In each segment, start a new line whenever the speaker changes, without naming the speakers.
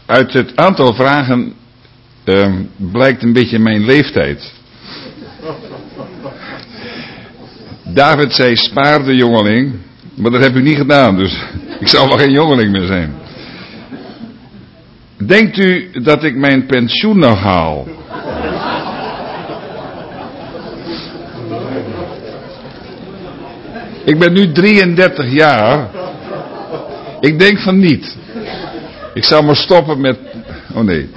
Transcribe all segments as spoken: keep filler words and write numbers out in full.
Uit het aantal vragen uh, blijkt een beetje mijn leeftijd. David zei, spaar de jongeling, maar dat heb u niet gedaan, dus ik zal wel geen jongeling meer zijn. Denkt u dat ik mijn pensioen nog haal? Ik ben nu drieëndertig jaar. Ik denk van niet. Ik zou maar stoppen met... Oh nee.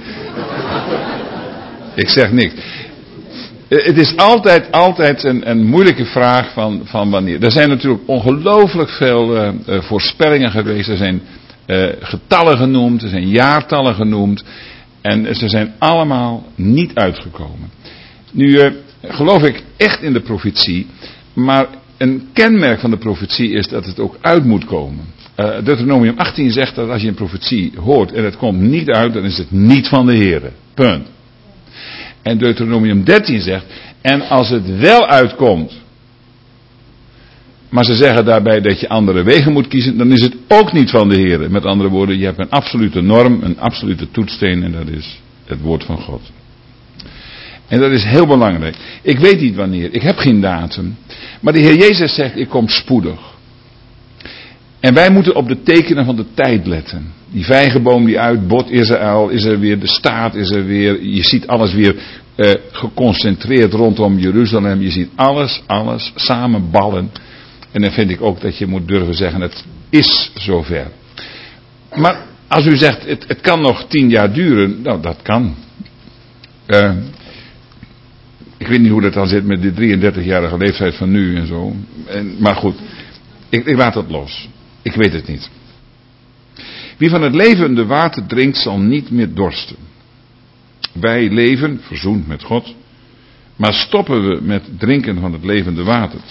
Ik zeg niks. Het is altijd, altijd een, een moeilijke vraag van, van wanneer. Er zijn natuurlijk ongelooflijk veel uh, uh, voorspellingen geweest. Er zijn uh, getallen genoemd. Er zijn jaartallen genoemd. En ze zijn allemaal niet uitgekomen. Nu uh, geloof ik echt in de profetie. Maar een kenmerk van de profetie is dat het ook uit moet komen. Uh, Deuteronomium achttien zegt dat als je een profetie hoort en het komt niet uit, dan is het niet van de Heere. Punt. En Deuteronomium dertien zegt, en als het wel uitkomt, maar ze zeggen daarbij dat je andere wegen moet kiezen, dan is het ook niet van de Heere. Met andere woorden, je hebt een absolute norm, een absolute toetssteen en dat is het woord van God. En dat is heel belangrijk. Ik weet niet wanneer, ik heb geen datum. Maar de Heer Jezus zegt, ik kom spoedig. En wij moeten op de tekenen van de tijd letten. Die vijgenboom die uitbot, Israël, is er weer, de staat is er weer. Je ziet alles weer uh, geconcentreerd rondom Jeruzalem. Je ziet alles, alles samenballen. En dan vind ik ook dat je moet durven zeggen, het is zover. Maar als u zegt, het, het kan nog tien jaar duren, nou dat kan. Uh, ik weet niet hoe dat dan zit met de drieëndertigjarige leeftijd van nu en zo. En, maar goed, ik, ik laat het los. Ik weet het niet. Wie van het levende water drinkt, zal niet meer dorsten. Wij leven, verzoend met God, maar stoppen we met drinken van het levende water.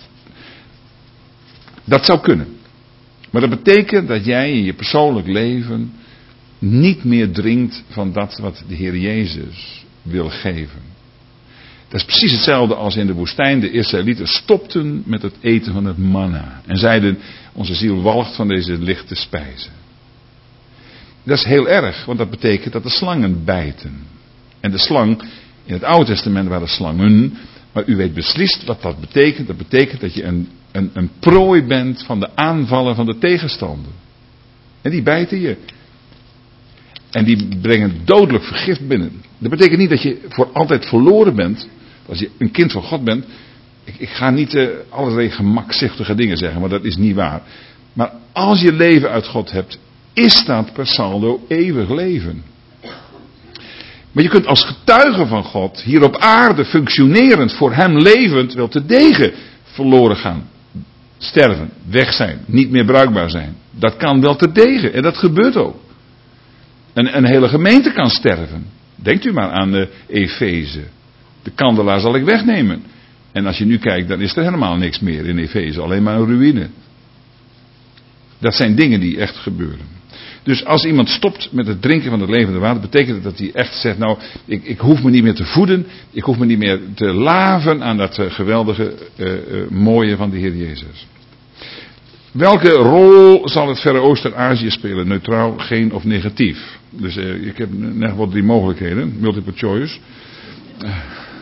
Dat zou kunnen. Maar dat betekent dat jij in je persoonlijk leven niet meer drinkt van dat wat de Heer Jezus wil geven. Dat is precies hetzelfde als in de woestijn. De Israëlieten stopten met het eten van het manna. En zeiden, onze ziel walgt van deze lichte spijzen. Dat is heel erg, want dat betekent dat de slangen bijten. En de slang, in het Oude Testament waren slangen. Maar u weet beslist wat dat betekent. Dat betekent dat je een, een, een prooi bent van de aanvallen van de tegenstander. En die bijten je. En die brengen dodelijk vergif binnen. Dat betekent niet dat je voor altijd verloren bent. Als je een kind van God bent. Ik, ik ga niet uh, allerlei gemakzuchtige dingen zeggen, maar dat is niet waar. Maar als je leven uit God hebt, is dat per saldo eeuwig leven. Maar je kunt als getuige van God hier op aarde functionerend, voor hem levend, wel te degen verloren gaan. Sterven, weg zijn, niet meer bruikbaar zijn. Dat kan wel te degen en dat gebeurt ook. Een, een hele gemeente kan sterven. Denkt u maar aan de Efeze. De kandelaar zal ik wegnemen. En als je nu kijkt, dan is er helemaal niks meer in Efeze. Alleen maar een ruïne. Dat zijn dingen die echt gebeuren. Dus als iemand stopt met het drinken van het levende water, betekent het dat hij echt zegt, nou, ik, ik hoef me niet meer te voeden. Ik hoef me niet meer te laven aan dat uh, geweldige, uh, uh, mooie van de Heer Jezus. Welke rol zal het Verre Oosten en Azië spelen? Neutraal, geen of negatief? Dus uh, ik heb net wat drie mogelijkheden. Multiple choice. Uh,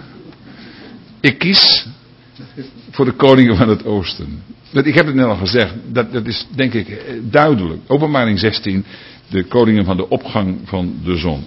ik kies voor de koningen van het Oosten. Ik heb het net al gezegd. Dat, dat is denk ik duidelijk. Openbaring zestien. De koningen van de opgang van de zon.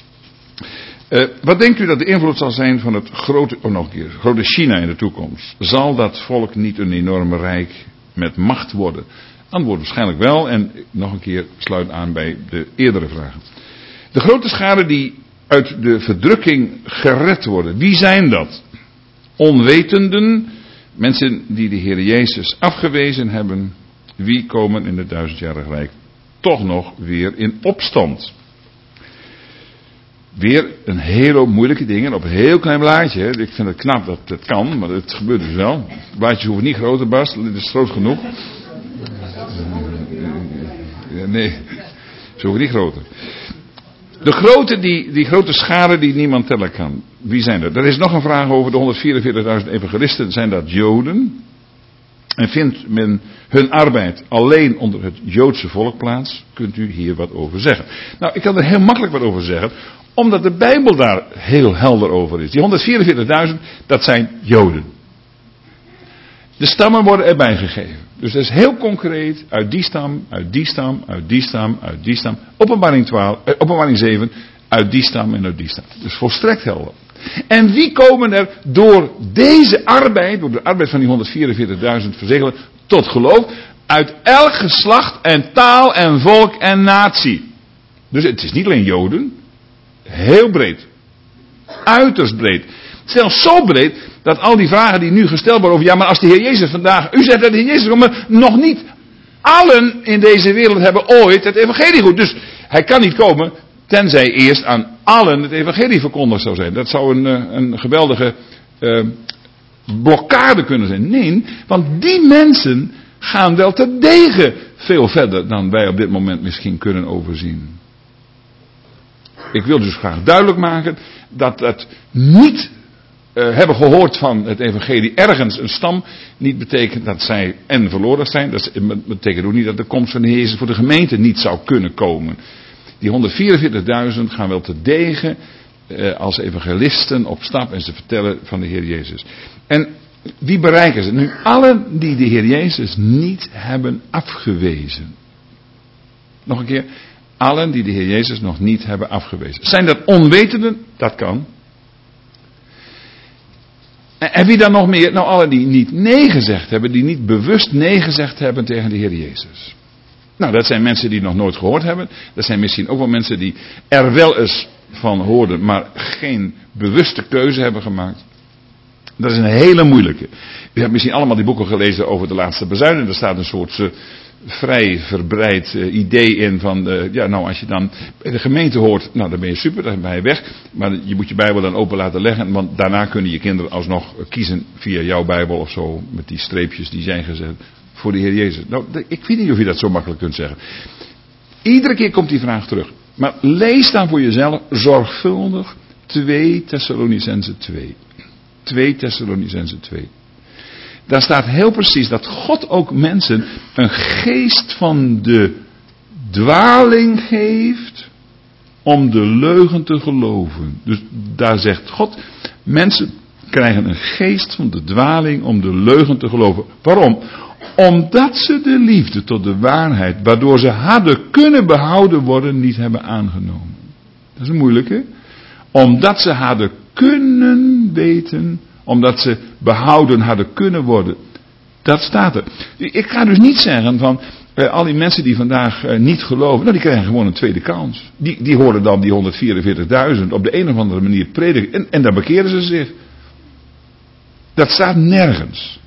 Uh, wat denkt u dat de invloed zal zijn van het grote, oh nog een keer, grote China in de toekomst? Zal dat volk niet een enorme rijk met macht worden? Antwoord waarschijnlijk wel. En nog een keer sluit aan bij de eerdere vragen. De grote scharen die uit de verdrukking gered worden. Wie zijn dat? Onwetenden. Mensen die de Heer Jezus afgewezen hebben. Wie komen in het duizendjarig rijk toch nog weer in opstand? Weer een hele moeilijke ding. En op een heel klein blaadje. Ik vind het knap dat het kan. Maar het gebeurt dus wel. Blaadjes hoeven niet groter, Bas. Dit is groot genoeg. Nee. Ze hoeven niet groter. De grote, die, die grote schare die niemand tellen kan. Wie zijn er? Er is nog een vraag over de honderdvierenveertigduizend evangelisten. Zijn dat Joden? En vindt men hun arbeid alleen onder het Joodse volk plaats, kunt u hier wat over zeggen. Nou, ik kan er heel makkelijk wat over zeggen, omdat de Bijbel daar heel helder over is. Die honderdvierenveertigduizend, dat zijn Joden. De stammen worden erbij gegeven. Dus dat is heel concreet, uit die stam, uit die stam, uit die stam, uit die stam. Openbaring, twaalf, eh, openbaring zeven, uit die stam en uit die stam. Dus volstrekt helder. En wie komen er door deze arbeid, door de arbeid van die honderdvierenveertigduizend verzegelen, tot geloof? Uit elk geslacht en taal en volk en natie. Dus het is niet alleen Joden, heel breed. Uiterst breed. Zelfs zo breed, dat al die vragen die nu gesteld worden over, ja maar als de Heer Jezus vandaag, u zegt dat de Heer Jezus komt, maar nog niet allen in deze wereld hebben ooit het evangelie goed. Dus hij kan niet komen, tenzij eerst aan allen het evangelie verkondigd zou zijn. Dat zou een, een geweldige uh, blokkade kunnen zijn. Nee, want die mensen gaan wel terdege veel verder dan wij op dit moment misschien kunnen overzien. Ik wil dus graag duidelijk maken dat het niet uh, hebben gehoord van het evangelie ergens een stam niet betekent dat zij en verloren zijn. Dat betekent ook niet dat de komst van de Heer Jezus voor de gemeente niet zou kunnen komen. Die honderdvierenveertigduizend gaan wel terdege uh, als evangelisten op stap en ze vertellen van de Heer Jezus. En wie bereiken ze? Nu, allen die de Heer Jezus niet hebben afgewezen. Nog een keer. Allen die de Heer Jezus nog niet hebben afgewezen. Zijn dat onwetenden? Dat kan. En wie dan nog meer? Nou, allen die niet nee gezegd hebben, die niet bewust nee gezegd hebben tegen de Heer Jezus. Nou, dat zijn mensen die nog nooit gehoord hebben. Dat zijn misschien ook wel mensen die er wel eens van hoorden, maar geen bewuste keuze hebben gemaakt. Dat is een hele moeilijke. U hebt misschien allemaal die boeken gelezen over de laatste bezuining. Er staat een soort uh, vrij verbreid uh, idee in van, uh, ja nou als je dan bij de gemeente hoort, nou dan ben je super, dan ben je weg. Maar je moet je Bijbel dan open laten leggen, want daarna kunnen je kinderen alsnog kiezen via jouw Bijbel of zo, met die streepjes die zijn gezet voor de Heer Jezus. Nou, ik weet niet of je dat zo makkelijk kunt zeggen. Iedere keer komt die vraag terug. Maar lees dan voor jezelf zorgvuldig twee Thessalonicenzen twee. twee Thessalonicenzen twee. Daar staat heel precies dat God ook mensen een geest van de dwaling geeft om de leugen te geloven. Dus daar zegt God, mensen krijgen een geest van de dwaling om de leugen te geloven. Waarom? Omdat ze de liefde tot de waarheid, waardoor ze hadden kunnen behouden worden, niet hebben aangenomen. Dat is een moeilijke. Omdat ze hadden kunnen weten, omdat ze behouden hadden kunnen worden. Dat staat er. Ik ga dus niet zeggen van, eh, al die mensen die vandaag eh, niet geloven, nou die krijgen gewoon een tweede kans. Die, die horen dan die honderdvierenveertigduizend op de een of andere manier prediken en, en dan bekeren ze zich. Dat staat nergens.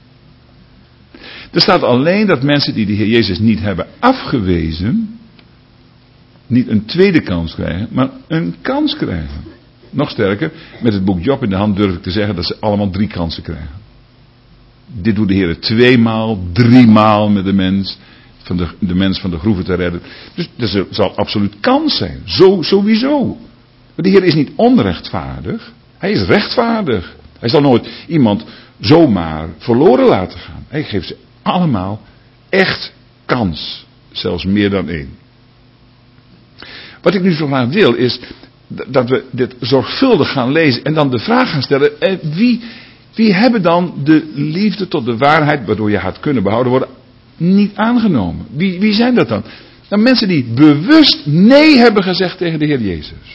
Er staat alleen dat mensen die de Heer Jezus niet hebben afgewezen, niet een tweede kans krijgen, maar een kans krijgen. Nog sterker, met het boek Job in de hand durf ik te zeggen dat ze allemaal drie kansen krijgen. Dit doet de Heer tweemaal, driemaal met de mens, van de, de mens van de groeven te redden. Dus er zal absoluut kans zijn, zo, sowieso. Maar de Heer is niet onrechtvaardig, hij is rechtvaardig. Hij zal nooit iemand zomaar verloren laten gaan. Hij geeft ze allemaal echt kans, zelfs meer dan één. Wat ik nu zo graag wil is dat we dit zorgvuldig gaan lezen en dan de vraag gaan stellen, eh, wie, wie hebben dan de liefde tot de waarheid, waardoor je had kunnen behouden worden, niet aangenomen? Wie, wie zijn dat dan? Dan mensen die bewust nee hebben gezegd tegen de Heer Jezus.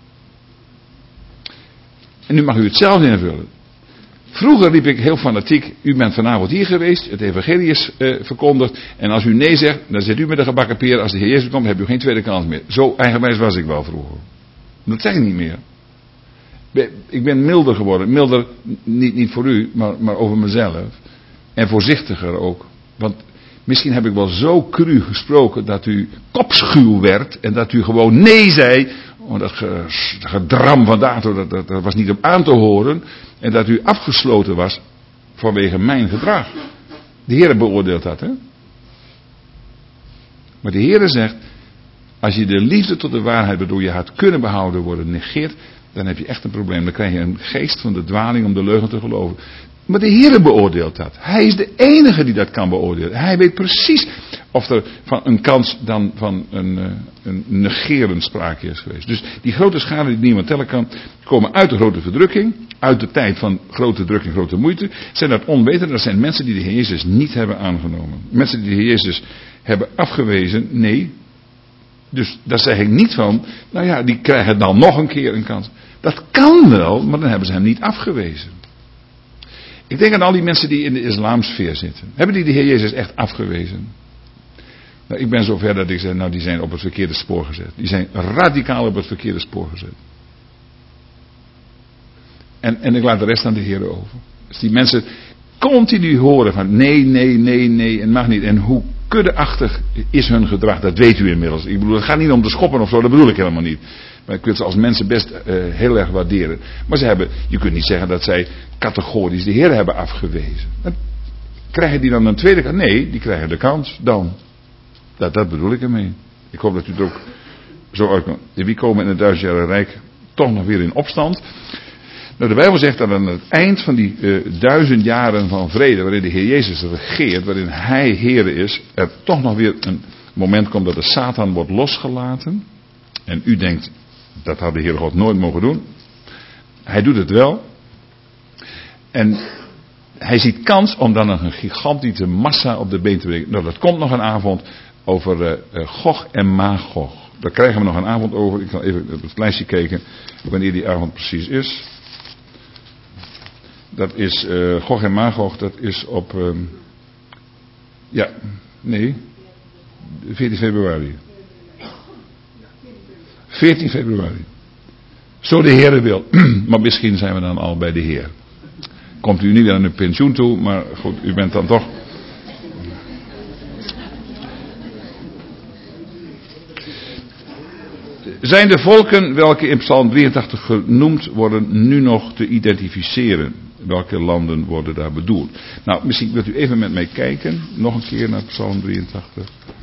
En nu mag u het zelf invullen. Vroeger riep ik heel fanatiek, u bent vanavond hier geweest, het evangelie is uh, verkondigd, en als u nee zegt, dan zit u met een gebakken peer, als de Heer Jezus komt, heb u geen tweede kans meer. Zo eigenwijs was ik wel vroeger. Dat zeg ik niet meer. Ik ben milder geworden, milder niet, niet voor u, maar, maar over mezelf. En voorzichtiger ook. Want misschien heb ik wel zo cru gesproken dat u kopschuw werd en dat u gewoon nee zei. Oh, dat gedram van Dato, dat, dat, dat was niet op aan te horen. En dat u afgesloten was vanwege mijn gedrag. De Heer beoordeelt dat, hè. Maar de Heer zegt, als je de liefde tot de waarheid waardoor je had kunnen behouden worden negeert, dan heb je echt een probleem. Dan krijg je een geest van de dwaling om de leugen te geloven. Maar de Heere beoordeelt dat. Hij is de enige die dat kan beoordelen. Hij weet precies of er van een kans dan van een, een negerend sprake is geweest. Dus die grote schade die niemand tellen kan, komen uit de grote verdrukking. Uit de tijd van grote druk en grote moeite. Zijn dat onwetenden? Dat zijn mensen die de Heer Jezus niet hebben aangenomen. Mensen die de Heer Jezus hebben afgewezen? Nee. Dus daar zeg ik niet van, nou ja, die krijgen dan nog een keer een kans. Dat kan wel, maar dan hebben ze hem niet afgewezen. Ik denk aan al die mensen die in de islamsfeer zitten. Hebben die de Heer Jezus echt afgewezen? Nou, ik ben zover dat ik zeg, nou die zijn op het verkeerde spoor gezet. Die zijn radicaal op het verkeerde spoor gezet. En, en ik laat de rest aan de Heer over. Dus die mensen continu horen van nee, nee, nee, nee en mag niet. En hoe kuddeachtig is hun gedrag, dat weet u inmiddels. Ik bedoel, het gaat niet om te schoppen of zo, dat bedoel ik helemaal niet. Maar ik wil ze als mensen best uh, heel erg waarderen. Maar ze hebben, je kunt niet zeggen dat zij categorisch de Heer hebben afgewezen. Dan krijgen die dan een tweede kans? Nee, die krijgen de kans dan. Dat, dat bedoel ik ermee. Ik hoop dat u het ook zo uitkomt. Wie komen in het duizendjarige rijk toch nog weer in opstand? Nou, de Bijbel zegt dat aan het eind van die uh, duizend jaren van vrede, waarin de Heer Jezus regeert, waarin Hij Heer is, er toch nog weer een moment komt dat de Satan wordt losgelaten. En u denkt, dat had de Heer God nooit mogen doen. Hij doet het wel. En hij ziet kans om dan nog een gigantische massa op de been te brengen. Nou, dat komt nog een avond over uh, uh, Gog en Magog. Daar krijgen we nog een avond over. Ik zal even op het lijstje kijken wanneer die avond precies is. Dat is uh, Gog en Magog, dat is op, uh, ja, nee, veertien februari. veertien februari. Zo de Heer wil. Maar misschien zijn we dan al bij de Heer. Komt u niet weer aan uw pensioen toe, maar goed, u bent dan toch. Zijn de volken welke in Psalm drieëntachtig genoemd worden nu nog te identificeren? Welke landen worden daar bedoeld? Nou, misschien wilt u even met mij kijken. Nog een keer naar Psalm drieëntachtig.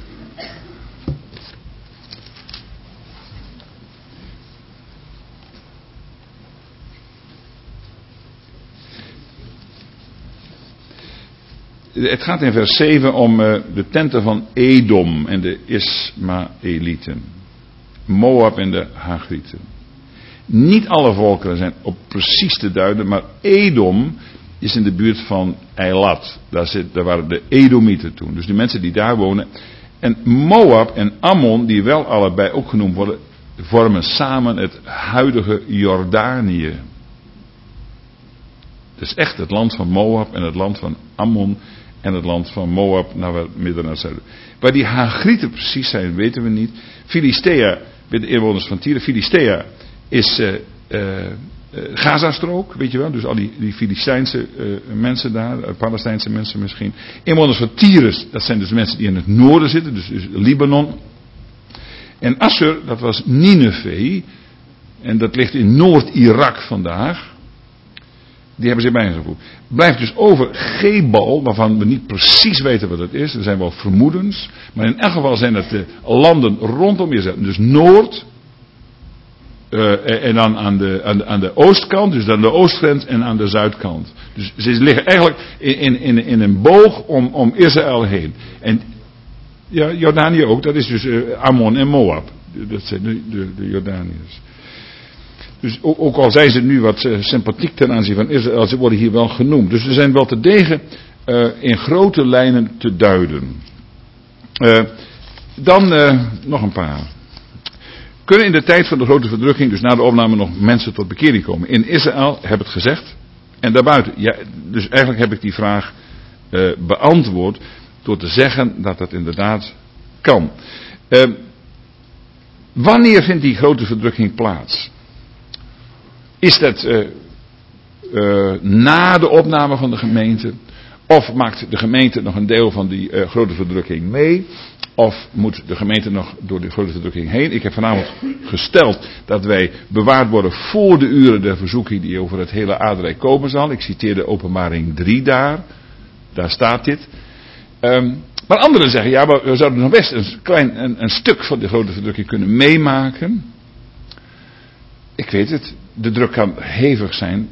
Het gaat in vers zeven om uh, de tenten van Edom en de Ismaëlieten. Moab en de Hagrieten. Niet alle volkeren zijn op precies te duiden, maar Edom is in de buurt van Eilat. Daar, zit, daar waren de Edomieten toen. Dus de mensen die daar wonen. En Moab en Ammon, die wel allebei ook genoemd worden, vormen samen het huidige Jordanië. Dus echt het land van Moab en het land van Ammon en het land van Moab naar het midden naar het zuiden. Waar die Hagrieten precies zijn, weten we niet. Filistea, bij de inwoners van Tyre, Filistea is uh, uh, uh, Gazastrook, weet je wel. Dus al die, die Filistijnse uh, mensen daar, uh, Palestijnse mensen misschien. Inwoners van Tyrus, dat zijn dus mensen die in het noorden zitten, dus, dus Libanon. En Assur, dat was Nineveh. En dat ligt in Noord-Irak vandaag. Die hebben zich bijgevoegd. Blijft dus over Gebal, waarvan we niet precies weten wat het is. Er zijn wel vermoedens. Maar in elk geval zijn het de landen rondom Israël. Dus Noord. Uh, en dan aan de, aan, de, aan de oostkant. Dus dan de oostgrens en aan de zuidkant. Dus ze liggen eigenlijk in, in, in een boog om, om Israël heen. En ja, Jordanië ook. Dat is dus uh, Ammon en Moab. Dat zijn de, de, de Jordaniërs. Dus ook, ook al zijn ze nu wat uh, sympathiek ten aanzien van Israël, ze worden hier wel genoemd. Dus ze zijn wel te degen uh, in grote lijnen te duiden. Uh, dan uh, nog een paar. Kunnen in de tijd van de grote verdrukking, dus na de opname, nog mensen tot bekering komen? In Israël, heb het gezegd. En daarbuiten. Ja, dus eigenlijk heb ik die vraag uh, beantwoord door te zeggen dat dat inderdaad kan. Uh, wanneer vindt die grote verdrukking plaats? Is dat uh, uh, na de opname van de gemeente? Of maakt de gemeente nog een deel van die uh, grote verdrukking mee? Of moet de gemeente nog door die grote verdrukking heen? Ik heb vanavond gesteld dat wij bewaard worden voor de uren der verzoeking die over het hele aardrijk komen zal. Ik citeerde Openbaring drie daar. Daar staat dit. Um, maar anderen zeggen, ja, maar we zouden nog best een, klein, een, een stuk van de grote verdrukking kunnen meemaken. Ik weet het. De druk kan hevig zijn.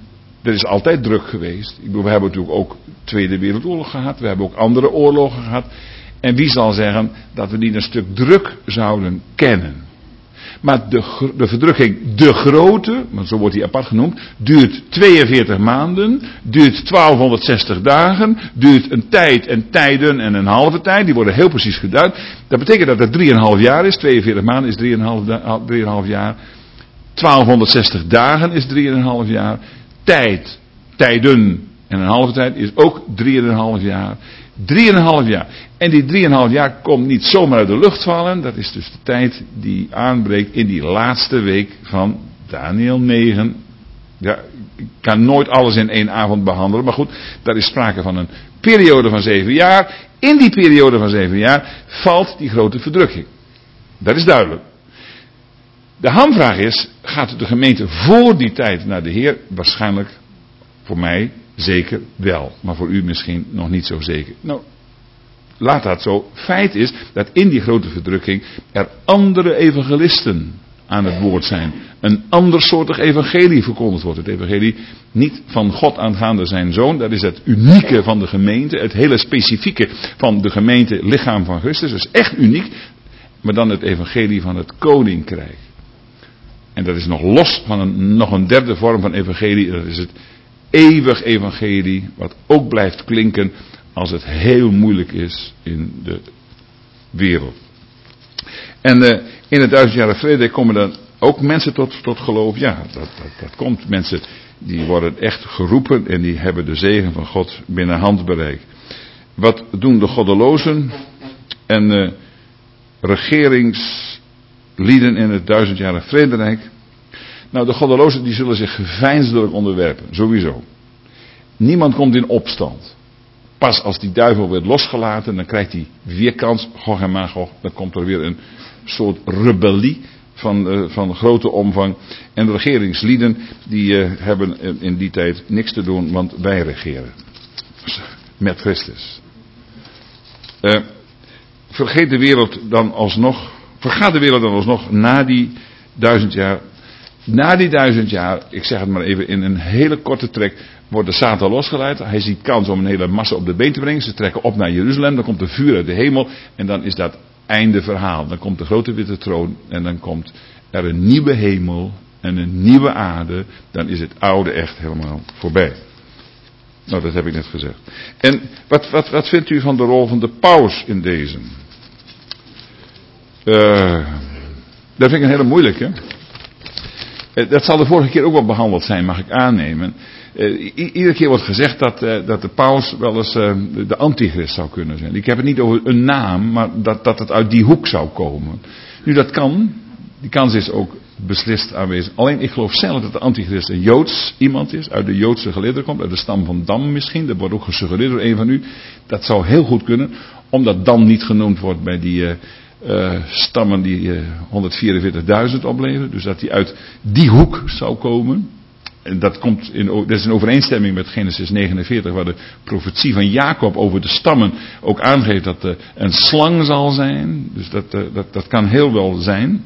Er is altijd druk geweest. Ik bedoel, we hebben natuurlijk ook Tweede Wereldoorlog gehad. We hebben ook andere oorlogen gehad. En wie zal zeggen dat we niet een stuk druk zouden kennen? Maar de, de verdrukking, de grote, want zo wordt die apart genoemd, duurt tweeënveertig maanden, duurt twaalfhonderdzestig dagen, duurt een tijd en tijden en een halve tijd. Die worden heel precies geduid. Dat betekent dat het drieënhalf jaar is. tweeënveertig maanden is drieënhalf jaar. twaalfhonderdzestig dagen is drieënhalf jaar. Tijd, tijden en een halve tijd is ook drieënhalf jaar. Drieënhalf jaar. En die drieënhalf jaar komt niet zomaar uit de lucht vallen. Dat is dus de tijd die aanbreekt in die laatste week van Daniël negen. Ja, ik kan nooit alles in één avond behandelen. Maar goed, daar is sprake van een periode van zeven jaar. In die periode van zeven jaar valt die grote verdrukking. Dat is duidelijk. De hamvraag is, gaat de gemeente voor die tijd naar de Heer? Waarschijnlijk voor mij zeker wel. Maar voor u misschien nog niet zo zeker. Nou, laat dat zo. Feit is dat in die grote verdrukking er andere evangelisten aan het woord zijn. Een andersoortig evangelie verkondigd wordt. Het evangelie niet van God aangaande zijn zoon. Dat is het unieke van de gemeente. Het hele specifieke van de gemeente lichaam van Christus. Dat is echt uniek. Maar dan het evangelie van het koninkrijk. En dat is nog los van een, nog een derde vorm van evangelie. Dat is het eeuwig evangelie. Wat ook blijft klinken als het heel moeilijk is in de wereld. En uh, in het duizendjarige vrede komen dan ook mensen tot, tot geloof. Ja, dat, dat, dat komt. Mensen die worden echt geroepen en die hebben de zegen van God binnen handbereik. Wat doen de goddelozen en uh, regeringslieden in het duizendjarige vrederijk? Nou, de goddelozen die zullen zich geveinsdelijk onderwerpen, sowieso. Niemand komt in opstand. Pas als die duivel werd losgelaten, dan krijgt hij weerkans, Gog en Magog, dan komt er weer een soort rebellie van, uh, van grote omvang. En de regeringslieden, die uh, hebben in die tijd niks te doen, want wij regeren. Met Christus. Uh, vergeet de wereld dan alsnog, vergaat de wereld dan alsnog na die duizend jaar. Na die duizend jaar, ik zeg het maar even in een hele korte trek, wordt de Satan losgeleid. Hij ziet kans om een hele massa op de been te brengen. Ze trekken op naar Jeruzalem, dan komt er vuur uit de hemel en dan is dat einde verhaal. Dan komt de grote witte troon en dan komt er een nieuwe hemel en een nieuwe aarde. Dan is het oude echt helemaal voorbij. Nou, dat heb ik net gezegd. En wat, wat, wat vindt u van de rol van de paus in deze? Uh, dat vind ik een hele moeilijke. Uh, dat zal de vorige keer ook wel behandeld zijn, mag ik aannemen. Uh, i- iedere keer wordt gezegd dat, uh, dat de paus wel eens uh, de antichrist zou kunnen zijn. Ik heb het niet over een naam, maar dat, dat het uit die hoek zou komen. Nu, dat kan. Die kans is ook beslist aanwezig. Alleen ik geloof zelf dat de antichrist een Joods iemand is. Uit de Joodse geleerde komt. Uit de stam van Dam misschien. Dat wordt ook gesuggereerd door een van u. Dat zou heel goed kunnen. Omdat Dam niet genoemd wordt bij die uh, uh, stammen die uh, honderdvierenveertigduizend opleveren. Dus dat die uit die hoek zou komen. En dat, komt in, dat is in overeenstemming met Genesis negenenveertig. Waar de profetie van Jacob over de stammen ook aangeeft dat er een slang zal zijn. Dus dat, uh, dat, dat kan heel wel zijn.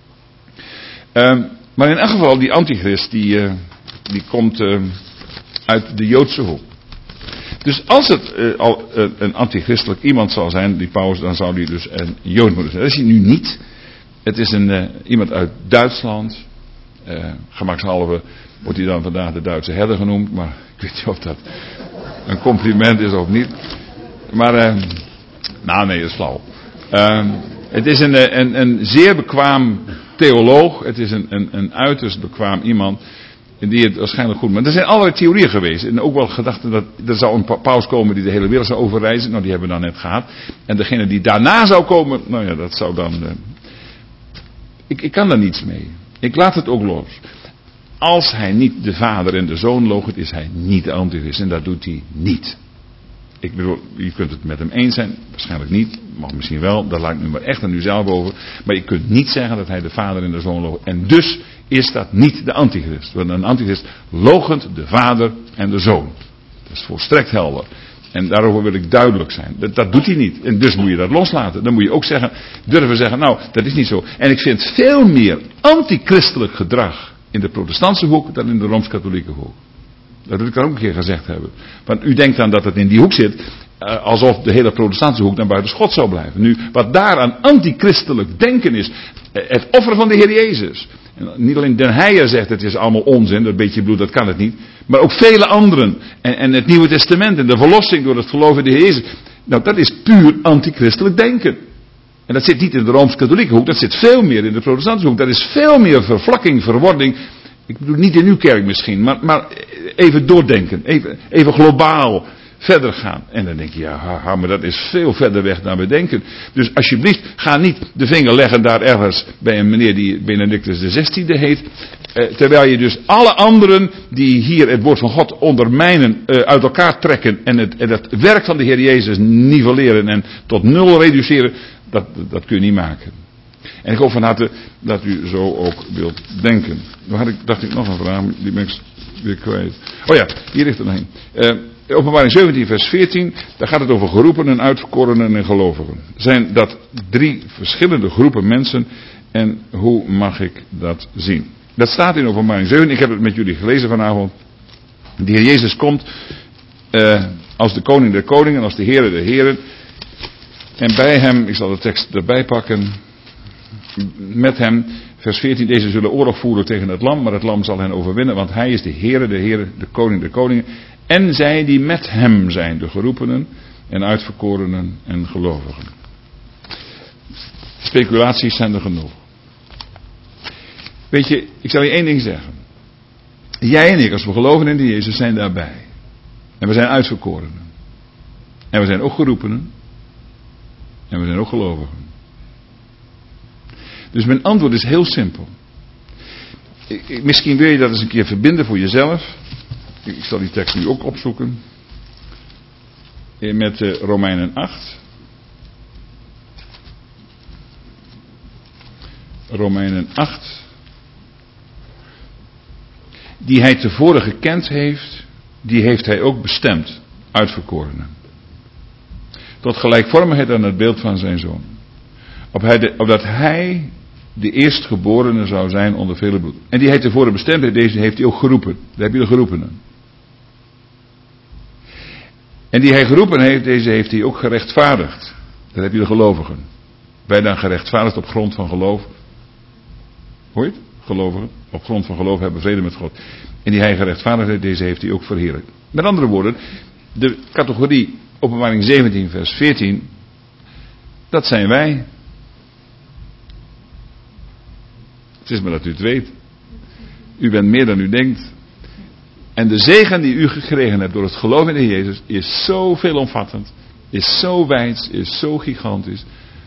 Uh, maar in elk geval, die antichrist, die, uh, die komt uh, uit de Joodse hoek. Dus als het uh, al uh, een antichristelijk iemand zou zijn, die paus, dan zou die dus een Jood moeten zijn. Dat is hij nu niet. Het is een, uh, iemand uit Duitsland. Uh, gemakshalve wordt hij dan vandaag de Duitse herder genoemd, maar ik weet niet of dat een compliment is of niet. Maar, uh, nou nee, dat is flauw. Uh, het is een, een, een zeer bekwaam theoloog. Het is een, een, een uiterst bekwaam iemand. Die het waarschijnlijk goed. Maar er zijn allerlei theorieën geweest. En ook wel gedachten dat er zou een paus komen die de hele wereld zou overreizen. Nou, die hebben we dan net gehad. En degene die daarna zou komen. Nou ja, dat zou dan. Uh, ik, ik kan daar niets mee. Ik laat het ook los. Als hij niet de vader en de zoon loochent, is hij niet de antichrist. En dat doet hij niet. Ik bedoel, je kunt het met hem eens zijn, waarschijnlijk niet, mag misschien wel, dat laat ik nu maar echt aan u zelf over. Maar je kunt niet zeggen dat hij de vader en de zoon loochent. En dus is dat niet de antichrist. Want een antichrist loochent de vader en de zoon. Dat is volstrekt helder. En daarover wil ik duidelijk zijn. Dat, dat doet hij niet. En dus moet je dat loslaten. Dan moet je ook zeggen, durven zeggen, nou, dat is niet zo. En ik vind veel meer antichristelijk gedrag in de protestantse hoek dan in de rooms-katholieke hoek. Dat wil ik dan ook een keer gezegd hebben. Want u denkt dan dat het in die hoek zit, uh, alsof de hele protestantse hoek naar buiten schot zou blijven. Nu, wat daar aan antichristelijk denken is, uh, het offer van de Heer Jezus. En niet alleen Den Heijer zegt het is allemaal onzin, dat beetje bloed, dat kan het niet. Maar ook vele anderen. En, en het Nieuwe Testament en de verlossing door het geloof in de Heer Jezus. Nou, dat is puur antichristelijk denken. En dat zit niet in de Rooms-Katholieke hoek, dat zit veel meer in de protestantse hoek. Dat is veel meer vervlakking, verwording. Ik bedoel, niet in uw kerk misschien, maar, maar even doordenken. Even, even globaal verder gaan. En dan denk je, ja, haha, maar dat is veel verder weg dan we denken. Dus alsjeblieft, ga niet de vinger leggen daar ergens bij een meneer die Benedictus de zestiende heet. Eh, terwijl je dus alle anderen die hier het woord van God ondermijnen, eh, uit elkaar trekken en het, en het werk van de Heer Jezus nivelleren en tot nul reduceren, dat, dat kun je niet maken. En ik hoop van harte dat u zo ook wilt denken. Dan had ik, dacht ik nog een vraag, die ben ik weer kwijt. Oh ja, hier ligt er nog een. Uh, Openbaring zeventien vers veertien, daar gaat het over geroepenen, uitverkorenen en gelovigen. Zijn dat drie verschillende groepen mensen en hoe mag ik dat zien? Dat staat in Openbaring zeventien, ik heb het met jullie gelezen vanavond. De Heer Jezus komt uh, als de koning der koningen, als de Heere der heren. En bij hem, ik zal de tekst erbij pakken, met hem, vers veertien, deze zullen oorlog voeren tegen het lam, maar het lam zal hen overwinnen, want hij is de Heere der heren, de koning der koningen. En zij die met hem zijn, de geroepenen en uitverkorenen en gelovigen. Speculaties zijn er genoeg. Weet je, ik zal je één ding zeggen. Jij en ik, als we geloven in de Jezus, zijn daarbij. En we zijn uitverkorenen. En we zijn ook geroepenen. En we zijn ook gelovigen. Dus mijn antwoord is heel simpel. Ik, ik, misschien wil je dat eens een keer verbinden voor jezelf. Ik, ik zal die tekst nu ook opzoeken. Met uh, Romeinen acht. Romeinen acht. Die hij tevoren gekend heeft, die heeft hij ook bestemd. Uitverkorenen. Tot gelijkvormigheid aan het beeld van zijn zoon. Op hij de, opdat hij de eerstgeborene zou zijn onder vele bloed. En die hij tevoren bestemd heeft, deze heeft hij ook geroepen. Daar heb je de geroepenen. En die hij geroepen heeft, deze heeft hij ook gerechtvaardigd. Daar heb je de gelovigen. Wij dan gerechtvaardigd op grond van geloof. Hoor je het? Gelovigen. Op grond van geloof hebben vrede met God. En die hij gerechtvaardigd heeft, deze heeft hij ook verheerlijkt. Met andere woorden, de categorie Openbaring zeventien vers veertien, dat zijn wij. Het is maar dat u het weet. U bent meer dan u denkt. En de zegen die u gekregen hebt door het geloof in de Heer Jezus is zo veelomvattend, is zo wijd, is zo gigantisch.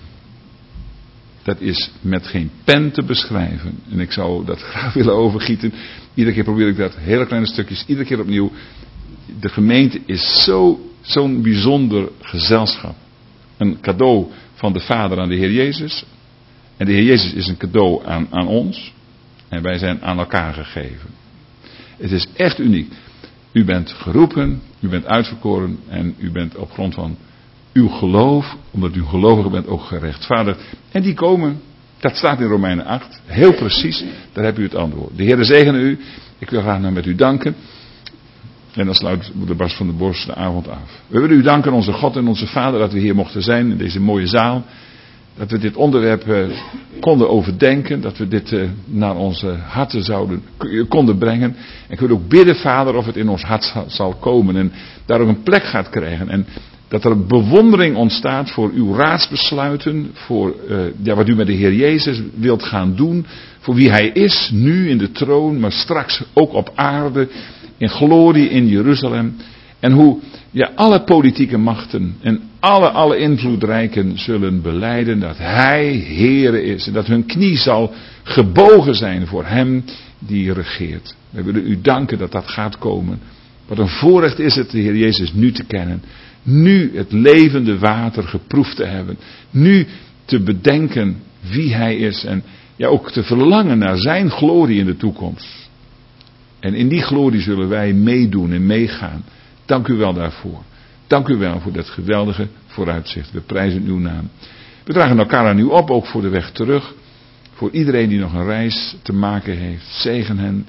Dat is met geen pen te beschrijven. En ik zou dat graag willen overgieten. Iedere keer probeer ik dat, hele kleine stukjes, iedere keer opnieuw. De gemeente is zo, zo'n bijzonder gezelschap. Een cadeau van de Vader aan de Heer Jezus. En de Heer Jezus is een cadeau aan, aan ons. En wij zijn aan elkaar gegeven. Het is echt uniek. U bent geroepen, u bent uitverkoren en u bent op grond van uw geloof, omdat u gelovig bent, ook gerechtvaardigd. En die komen, dat staat in Romeinen acht, heel precies, daar heb u het antwoord. De Heer zegene u, ik wil graag nog met u danken. En dan sluit de Bas van der Bos de avond af. We willen u danken, onze God en onze Vader, dat we hier mochten zijn in deze mooie zaal. Dat we dit onderwerp uh, konden overdenken. Dat we dit uh, naar onze harten zouden, konden brengen. En ik wil ook bidden, Vader, of het in ons hart zal komen. En daar ook een plek gaat krijgen. En dat er een bewondering ontstaat voor uw raadsbesluiten. Voor uh, ja, wat u met de Heer Jezus wilt gaan doen. Voor wie Hij is, nu in de troon. Maar straks ook op aarde. In glorie in Jeruzalem. En hoe ja, alle politieke machten en alle, alle invloedrijken zullen belijden dat Hij Heere is. En dat hun knie zal gebogen zijn voor Hem die regeert. We willen u danken dat dat gaat komen. Wat een voorrecht is het de Heer Jezus nu te kennen. Nu het levende water geproefd te hebben. Nu te bedenken wie Hij is. En ja, ook te verlangen naar zijn glorie in de toekomst. En in die glorie zullen wij meedoen en meegaan. Dank u wel daarvoor. Dank u wel voor dat geweldige vooruitzicht. We prijzen uw naam. We dragen elkaar aan u op, ook voor de weg terug. Voor iedereen die nog een reis te maken heeft. Zegen hen.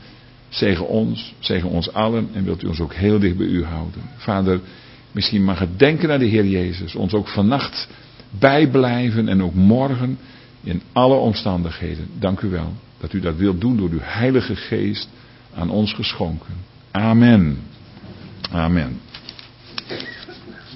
Zegen ons, zegen ons allen en wilt u ons ook heel dicht bij u houden. Vader, misschien mag het denken naar de Heer Jezus ons ook vannacht bijblijven en ook morgen in alle omstandigheden. Dank u wel dat u dat wilt doen door uw Heilige Geest aan ons geschonken. Amen. Amen.